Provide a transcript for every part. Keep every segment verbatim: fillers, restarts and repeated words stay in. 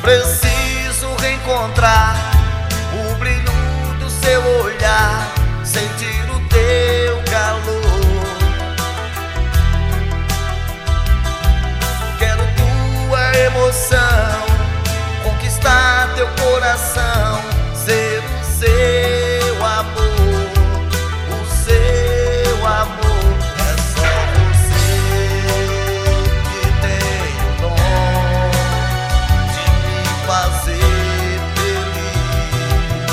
Preciso reencontrar o brilho do seu olhar, sentir o teu calor. Quero tua emoção, conquistar teu coração, ser o seu amor, o seu amor. É só você que tem o dom de me fazer feliz.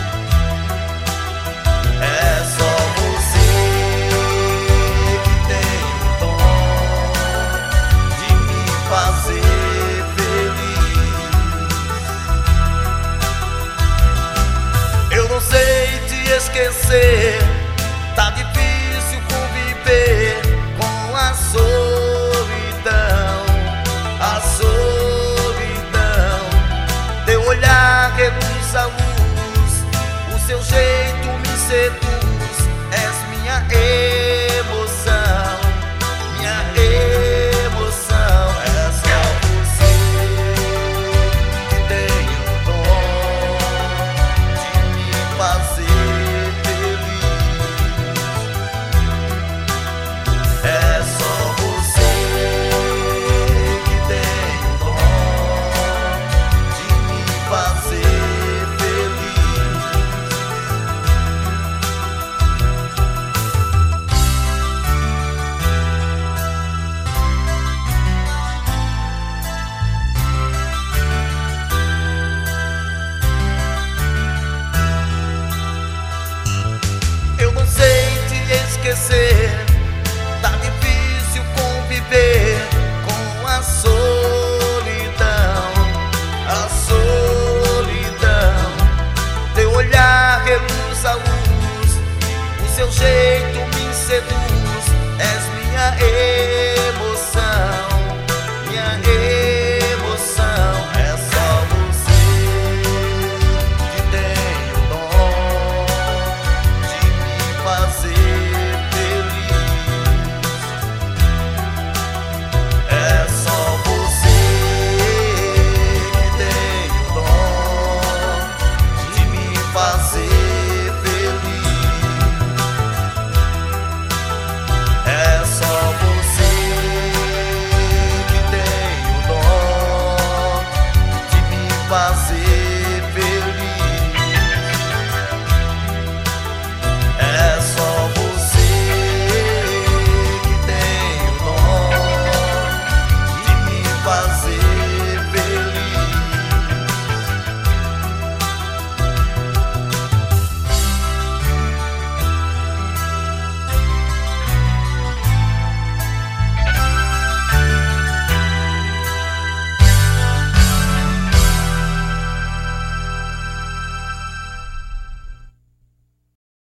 É só você que tem o dom de me fazer feliz. Eu não sei te esquecer, tá difícil conviver com a solidão, a solidão. Teu olhar reduz a luz, o seu jeito me seduz. És minha emoção, minha emoção. É só você que tem o dom de me fazer feliz. É só você que tem o dom de me fazer feliz. Eu não sei te esquecer, tá difícil conviver com a solidão, a solidão. Teu olhar reluz a luz, o seu jeito me seduz. És minha